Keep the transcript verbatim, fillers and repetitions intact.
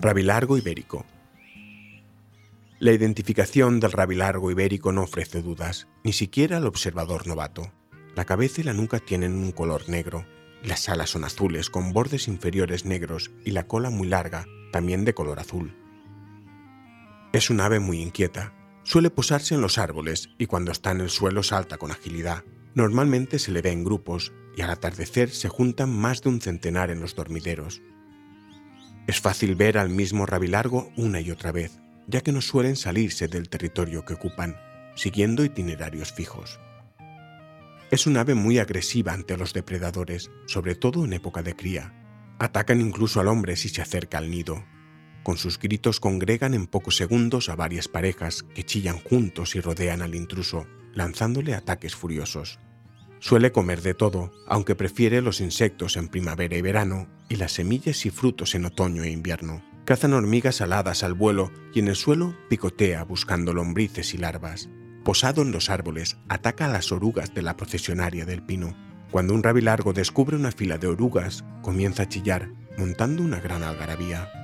Rabilargo ibérico. La identificación del rabilargo ibérico no ofrece dudas, ni siquiera al observador novato. La cabeza y la nuca tienen un color negro, las alas son azules con bordes inferiores negros y la cola muy larga, también de color azul. Es un ave muy inquieta, suele posarse en los árboles y cuando está en el suelo salta con agilidad. Normalmente se le ve en grupos y al atardecer se juntan más de un centenar en los dormideros. Es fácil ver al mismo rabilargo una y otra vez, ya que no suelen salirse del territorio que ocupan, siguiendo itinerarios fijos. Es un ave muy agresiva ante los depredadores, sobre todo en época de cría. Atacan incluso al hombre si se acerca al nido. Con sus gritos congregan en pocos segundos a varias parejas que chillan juntos y rodean al intruso, lanzándole ataques furiosos. Suele comer de todo, aunque prefiere los insectos en primavera y verano y las semillas y frutos en otoño e invierno. Cazan hormigas aladas al vuelo y en el suelo picotea buscando lombrices y larvas. Posado en los árboles, ataca a las orugas de la procesionaria del pino. Cuando un rabilargo descubre una fila de orugas, comienza a chillar, montando una gran algarabía.